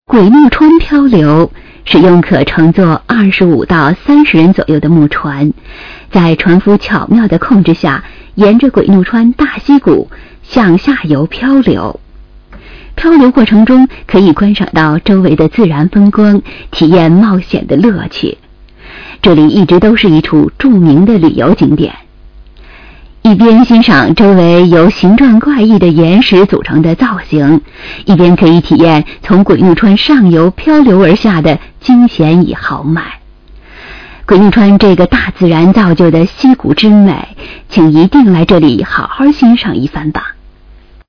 鬼怒川漂流使用可乘坐25到30人左右的木船，在船夫巧妙的控制下，沿着鬼怒川大溪谷向下游漂流。漂流过程中可以观赏到周围的自然风光，体验冒险的乐趣。这里一直都是一处著名的旅游景点。一边欣赏周围由形状怪异的岩石组成的造型，一边可以体验从鬼怒川上游漂流而下的惊险与豪迈。鬼怒川这个大自然造就的溪谷之美，请一定来这里好好欣赏一番吧。